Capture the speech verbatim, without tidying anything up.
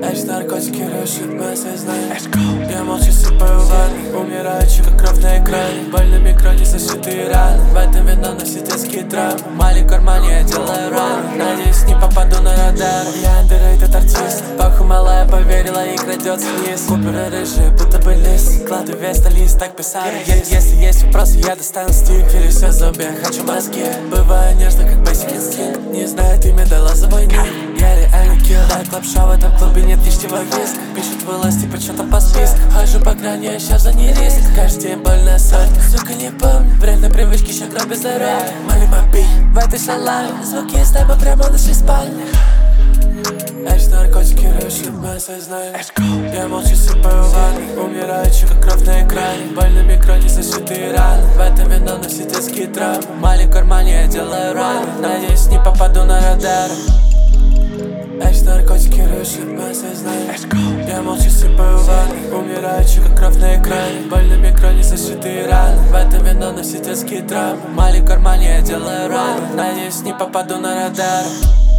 Эти наркотики рушат мое сознание. Я молча сыпаю ванны, умирающий как кровь на экране. Боль на микроне, зашитые раны. В этом вино носит детские травмы. В маленьком кармане я делаю раны. Надеюсь, не попаду на радар. Я underrated артист. Паху малая поверила и крадется вниз. Куперы рыжие, будто бы лист. Кладу весь на лист, так писали. Если есть вопросы, я достану стик. Или все зомби, я хочу мозги. Бываю нежно, как Basic Instinct. Не знаю, ты мне дала за мой ник. Я реально килл. Дает лапша, в этом клубе нет лишнего виска. Пишут власти почему-то по списку. Хожу по грани, я сейчас за не риск. Каждый день больная соль, сука, не помню. Вредные привычки, ща кровь без здоровья. Мали моби, в этой шалаве. Звуки из неба прямо нашей спальни. Эти наркотики рушат мое сознание. Я молча сыпаю ванны, умирающий как кровь на экране. Боль на микроне, зашитые раны. В этом вино носит детские травмы. В маленьком кармане я делаю раны. Надеюсь, не попаду на радар. Эти наркотики рушат мое сознание. Я молча сыпаю ванны, умирающий как кровь на экране. Боль на микроне, зашитые раны. В этом вино носит детские травмы. В маленьком кармане я делаю раны. Надеюсь, не попаду на радар.